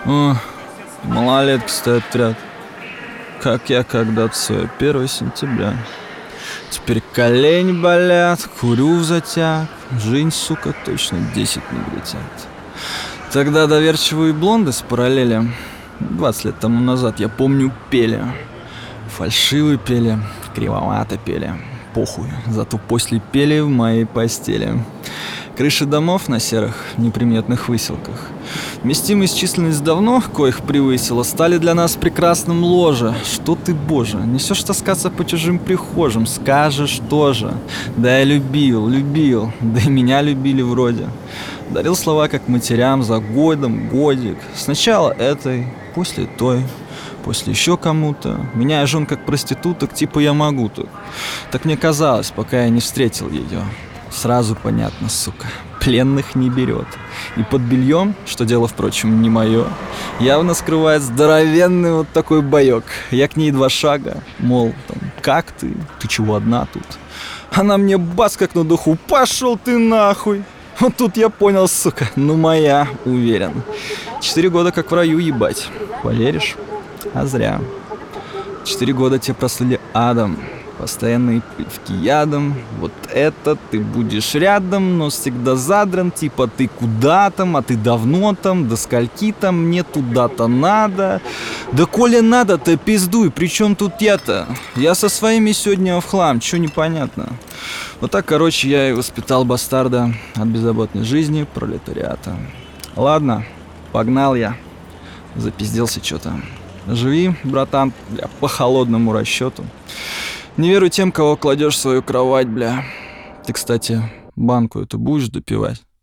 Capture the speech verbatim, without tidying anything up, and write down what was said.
О, малолетки стоят в ряд, как я когда-то свое первое сентября. Теперь колени болят, курю в затяг. Жизнь, сука, точно десять не влетят. Тогда доверчивые блонды с параллели двадцать лет тому назад, я помню, пели. Фальшиво пели, кривовато пели. Похуй, зато после пели в моей постели. Крыши домов на серых неприметных выселках, вместимость численность давно, коих превысила, стали для нас прекрасным ложе. Что ты, боже, несешь таскаться по чужим прихожим, скажешь тоже. Да я любил, любил, да и меня любили вроде. Дарил слова как матерям за годом, годик. Сначала этой, после той, после еще кому-то. Меняя жен как проституток, типа я могу тут. Так мне казалось, пока я не встретил ее. Сразу понятно, сука, пленных не берет. И под бельем, что дело, впрочем, не мое, явно скрывает здоровенный вот такой боек. Я к ней два шага, мол, там, как ты? Ты чего одна тут? Она мне бас как на духу: пошел ты нахуй! Вот тут я понял, сука, ну моя, уверен. Четыре года как в раю, ебать. Поверишь? А зря. Четыре года те прослыли адом. Постоянные плевки ядом. Вот это ты будешь рядом, но всегда задран. Типа ты куда там, а ты давно там. До скольки там, мне туда-то надо. Да коли надо-то пиздуй. Причем тут я-то? Я со своими сегодня в хлам, чё непонятно. Вот так, короче, я и воспитал бастарда от беззаботной жизни пролетариата. Ладно, погнал я. Запизделся что-то. Живи, братан, бля, по холодному расчету. Не верю тем, кого кладешь в свою кровать, бля. Ты, кстати, банку эту будешь допивать?